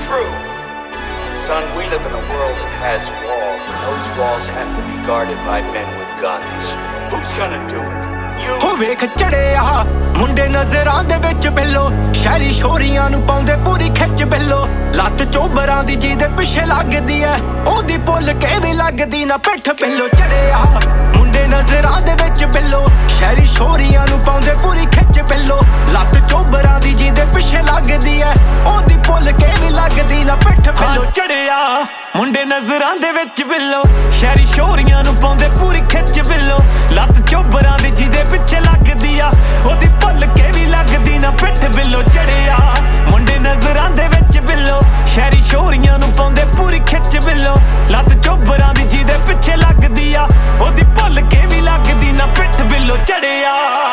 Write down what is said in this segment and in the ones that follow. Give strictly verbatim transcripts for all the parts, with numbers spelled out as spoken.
true. Son, we live in a world that has walls, and those walls have to be guarded by men with guns. Who's gonna do it? You? ਹੋ ਵੇਖ ਚੜਿਆ ਮੁੰਡੇ ਨਜ਼ਰਾਂ ਦੇ ਵਿੱਚ ਬਿੱਲੋ ਸ਼ਹਿਰੀ ਸ਼ੋਰੀਆਂ ਨੂੰ ਪਾਉਂਦੇ ਪੂਰੀ ਖਿੱਚ ਬਿੱਲੋ ਲੱਤ ਚੋਬਰਾਂ ਦੀ ਜਿਹਦੇ ਪਿੱਛੇ ਲੱਗਦੀ ਐ ਉਹਦੀ ਭੁੱਲ ਕੇ ਵੀ ਲੱਗਦੀ ਨਾ ਪਿੱਠ ਬਿੱਲੋ ਚੜਿਆ ਮੁੰਡੇ ਨਜ਼ਰਾਂ ਦੇ ਵਿੱਚ ਬਿੱਲੋ ਸ਼ਹਿਰੀ ਸ਼ੋਰੀਆਂ ਨੂੰ ਪਾਉਂਦੇ ਪੂਰੀ ਖਿੱਚ ਬਿੱਲੋ ਲੱਤ ਚੋਬਰਾਂ ਦੀ ਜਿਹਦੇ ਪਿੱਛੇ ਲੱਗਦੀ ਐ ਉਹਦੀ ਭੁੱਲ ਕੇ ਵੀ ਲੱਗਦੀ ਨਾ ਪਿੱਠ ਬਿੱਲੋ ਚੜਿਆ ਮੁੰਡੇ ਨਜ਼ਰਾਂ ਦੇ ਵਿੱਚ ਬਿੱਲੋ ਸ਼ਹਿਰੀ ਸ਼ੋਰੀਆਂ ਨੂੰ ਪਾਉਂਦੇ ਪੂਰੀ ਖਿੱਚ ਬਿੱਲੋ ਲੱਤ ਚੋਬਰਾਂ ਦੀ ਜਿਹਦੇ ਪਿੱਛੇ ਲੱਗਦੀ ਆ ਉਹਦੀ ਭੁੱਲ ਕੇ ਵੀ ਲੱਗਦੀ ਨਾ ਪਿੱਠ ਬਿੱਲੋ ਚੜਿਆ ਮੁੰਡੇ ਨਜ਼ਰਾਂ ਦੇ ਵਿੱਚ ਬਿੱਲੋ ਸ਼ਹਿਰੀ ਸ਼ੋਰੀਆਂ ਨੂੰ ਪਾਉਂਦੇ ਪੂਰੀ ਖਿੱਚ ਬਿੱਲੋ ਲੱਤ ਚੋਬਰਾਂ ਦੀ ਜਿਹਦੇ ਪਿੱਛੇ ਲੱਗਦੀ ਆ ਉਹਦੀ ਭੁੱਲ ਕੇ ਵੀ ਲੱਗਦੀ ਨਾ ਪਿੱਠ ਬਿੱਲੋ ਚੜਿਆ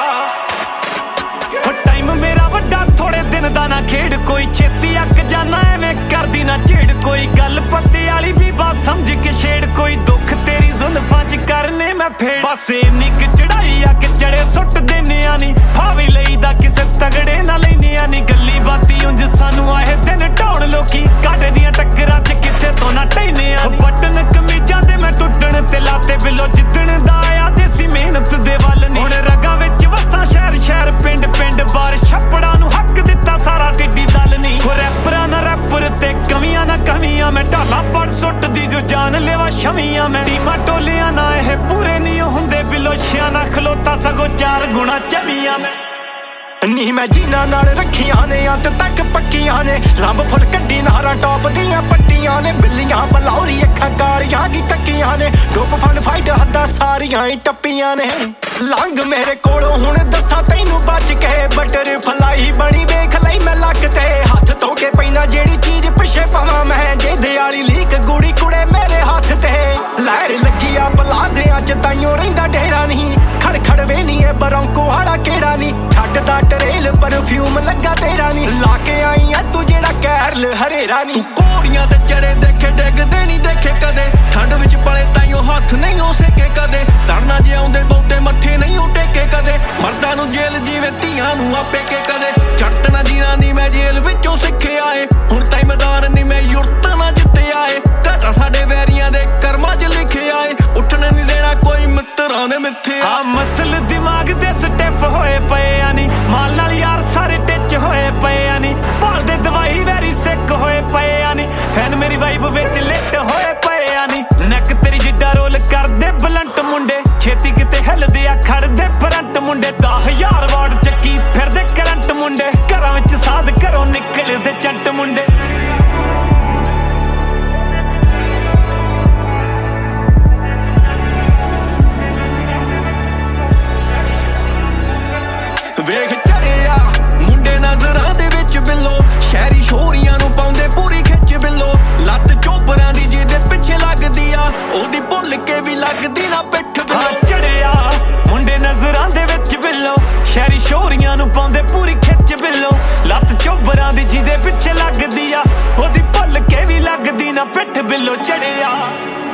ਹੋ ਟਾਈਮ ਮੇਰਾ ਵੱਡਾ ਥੋੜੇ ਦਿਨ ਦਾ ਨਾ ਖੇਡ ਕੋਈ ਛੇਤੀ ਅੱਕ ਜਾਣਾ ਐਵੇਂ ਕਰਦੀ ਨਾ ਝੇੜ ਕੋਈ ਗੱਲ ਪੱਤੇ ਵਾਲੀ ਵੀ ਬਾਤ ਸਮਝ ਕੇ ਛੇੜ ਕੋਈ ਦੁੱਖ ਤੇਰੀ ਜ਼ੁਲਫਾਂ ਚ ਕਰਨੇ ਮੈਂ ਫੇੜ ਬਸ ਇੰਨੀ ਕੁ ਚੜਾਈ ਆ ਕਿ ਚੜੇ ਸੁੱਟ ਦੇਨਿਆ ਨੀ ਫਾਵੀ ਲਈਦਾ ਕਿਸੇ ਤਗੜੇ ਨਾ ਲੈਨਿਆ ਨੀ ਗੱਲੀ ਬਾਤੀ ਉਂਝ ਸਾਨੂੰ ਆਏ ਦਿਨ ਢਾਉਣ ਲੋਕੀ ਕਾਟੇ ਦੀਆਂ ਟੱਕਰਾਂ ਚ ਕਿਸੇ ਤੋਂ ਨਾ ਟੈਨਿਆ ਨੀ ਬਟਨ ਕਮੀਜ਼ਾਂ ਦੇ ਮੈਂ ਟੁੱਟਣ ਤੇ ਲਾਤੇ ਬਿੱਲੋ ਜਿੱਦਣ ਦਾ ਆਇਆ ਦੇਸੀ ਮਿਹਨਤ ਦੇ ਵੱਲ ਨੀ ਹੁਣ ਰਗਾਂ ਵਿੱਚ ਵਸਾਂ ਸ਼ਹਿਰ ਸ਼ਹਿਰ ਪਿੰਡ ਪਿੰਡ ਬਾਰ ਛੱਪੜਾਂ ਨੂੰ ਹੱਕ ਦਿੱਤਾ ਸਾਰਾ ਟਿੱਡੀ ਦਲ ਨੀ ਹੋ ਰੈਪਰਾਂ ਨਾ ਰੈਪਰ ਤੇ ਕਮੀਆਂ ਨਾ ਕਮੀਆਂ ਮੈਂ ਢਾਲਾ ਪੜ ਸੁੱਟਦੀ ਜੋ ਜਾਨ ਲੈਵਾ ਸ਼ਮੀਆਂ ਮੈਂ ਟੀਮਾਂ ਟੋਲਿਆਂ ਨਾ ਇਹ ਪੂਰੇ ਨਹੀਂ ਹੁੰਦੇ ਬਿਲੋਸ਼ਿਆਂ ਨਾ ਖਲੋਤਾ ਸਗੋਂ ਚਾਰ ਗੁਣਾ ਚਮੀਆਂ ਮੈਂ ਨੀ ਮੈਂ ਜੀਨਾ ਨਾਲ ਰੱਖੀਆਂ ਨੇ ਅੰਤ ਤੱਕ ਪੱਕੀਆਂ ਨੇ ਰੱਬ ਫੁੱਲ ਕੱਢੀ ਨਾਰਾਂ ਟੌਪ ਦੀਆਂ ਪੱਟੀਆਂ ਨੇ ਬਿੱਲੀਆਂ ਬਲੌਰੀ ਅੱਖਾਂ ਕਾਰੀਆਂ ਦੀ ਤੱਕੀਆਂ ਨੇ ਡੋਪ ਫਨ ਫਾਈਟ ਹੱਦਾਂ ਸਾਰੀਆਂ ਹੀ ਟੱਪੀਆਂ ਨੇ ਲੰਘ ਮੇਰੇ ਕੋਲੋਂ ਹੁਣ ਦੱਸਾਂ ਤੈਨੂੰ ਬਚ ਕੇ ਬਟਰ ਫਲਾਈ ਬਣੀ ਵੇਖ ਲਈ ਮੈਂ ਲੱਕ ਤੇ ਹੱਥ ਧੋ ਕੇ ਪੈਣਾ ਜਿਹੜੀ ਚੀਜ਼ ਪਿੱਛੇ ਪਾਵਾਂ ਮੈਂ ਜਿਹਦੇ ਵਾਲੀ ਲੀਕ ਗੁੜੀ ਕੁੜੇ ਮੇਰੇ ਹੱਥ ਤੇ ਲਹਿਰ ਲੱਗੀ ਆ ਪਲਾਜ਼ਿਆਂ ਚ ਤਾਈਓ ਰਹਿੰਦਾ ਡੇਰਾ ਨਹੀਂ ਖੜ ਖੜ ਵੇ ਨੀ ਇਹ ਬਰੌਂਕੋ ਵਾਲਾ ਕਿਹੜਾ ਨਹੀਂ ਛੱਡਦਾ ਟਰੇਲ ਪਰਫਿਊਮ ਲੱਗਾ ਤੇਰਾ ਨੀ ਲਾ ਕੇ ਆਈ ਐ ਤੂੰ ਜਿਹੜਾ ਕੈਰਲ ਹਰੇਰਾ ਨੀ ਘੋੜੀਆਂ ਤੇ ਚੜੇ ਦੇਖੇ ਡਿੱਗਦੇ ਨਹੀਂ ਦੇਖੇ ਕਦੇ ਠੰਡ ਵਿੱਚ ਪਲੇ ਤਾਈਓ ਹੱਥ ਨਹੀਂ ਹੋ ਸਕੇ ਕਦੇ ਤਰਨਾ ਜਿਉਂਦੇ ਬਹੁਤੇ ਮੱਥੇ ਨਹੀਂ ਟੇਕੇ ਕਦੇ ਮਰਦਾਂ ਨੂੰ ਜੇਲ੍ਹ ਜਿਵੇਂ ਧੀਆਂ ਨੂੰ ਆਪੇ ਕੇ ਕਦੇ ਛੱਟ ਨਾ ਜੀਣਾ ਨੀ ਮੈਂ ਜੇਲ੍ਹ ਵਿੱਚੋਂ ਸਿੱਖਿਆ ਏ ਹੁਣ ਤਾਈ ਮੈਦਾਨ ਨੀ ਮੈਂ ਯੁਰਤ ਨਾ ਜਿੱਤਿਆ ਏ ਘਾਟਾ ਸਾਡੇ ਵੈਰੀਆਂ ਦੇ ਕਰਮਾਂ 'ਚ ਲਿਖਿਆ ਏ ਉੱਠਣ ਨਹੀਂ ਦੇਣਾ ਕੋਈ ਮਿੱਤਰਾਂ ਨੇ ਮਿੱਥਿਆ ਆ ਮਸਲ ਦਿਮਾਗ ਦੇ ਸਟੈਪ ਹੋਏ ਪਏ ਆ ਨੀ ਮਾਲ ਨਾਲ ਯਾਰ ਸਾਰੇ ਟਿੱਚ ਹੋਏ ਪਏ ਆ ਨੀ ਭਾਲਦੇ ਦਵਾਈ ਵੈਰੀ ਸਿੱਕ ਹੋਏ ਪਏ ਆ ਨੀ ਫੈਨ ਮੇਰੀ ਵਾਈਬ ਵਿੱਚ ਲਿਟ ਹੋਏ ਪਏ ਆ ਨੀ ਨੈਕ ਤੇਰੀ ਜਿੱਡਾ ਰੋਲ ਕਰਦੇ ਬਲੰਟ ਮੁੰਡੇ ਛੇਤੀ ਕਿਤੇ ਹਿੱਲਦੇ ਆ ਖੜਦੇ ਫਰੰਟ ਮੁੰਡੇ ਦਸ ਹਜ਼ਾਰ ਵਾਟ ਚੱਕੀ ਫਿਰਦੇ ਕਰੰਟ ਮੁੰਡੇ ਘਰਾਂ ਵਿੱਚ ਸਾਧ ਘਰੋਂ ਨਿਕਲਦੇ ਚੰਟ ਮੁੰਡੇ ਵੇਖ ਚੜਿਆ ਮੁੰਡੇ ਨਜ਼ਰਾਂ ਦੇ ਵਿੱਚ ਬਿੱਲੋ ਸ਼ਹਿਰੀ ਸ਼ੋਰੀਆਂ ਨੂੰ ਪਾਉਂਦੇ ਪੂਰੀ ਖਿੱਚ ਬਿੱਲੋ ਲੱਤ ਚੋਬਰਾਂ ਦੀ ਜਿਹਦੇ ਪਿੱਛੇ ਲੱਗਦੀ ਆ ਉਹਦੀ ਭੁੱਲ ਕੇ ਵੀ ਲੱਗਦੀ ਨਾ ਪਿੱਠ ਬਿੱਲੋ ਚੜਿਆ ਮੁੰਡੇ ਨਜ਼ਰਾਂ ਦੇ ਵਿੱਚ ਬਿੱਲੋ ਸ਼ਹਿਰੀ ਸ਼ੋਰੀਆਂ ਨੂੰ ਪਾਉਂਦੇ ਪੂਰੀ ਖਿੱਚ ਬਿੱਲੋ ਲੱਤ ਚੋਬਰਾਂ ਦੀ ਜਿਹਦੇ ਪਿੱਛੇ ਲੱਗਦੀ ਆ ਉਹਦੀ ਭੁੱਲ ਕੇ ਵੀ ਲੱਗਦੀ ਨਾ ਪਿੱਠ ਬਿੱਲੋ ਚੜਿਆ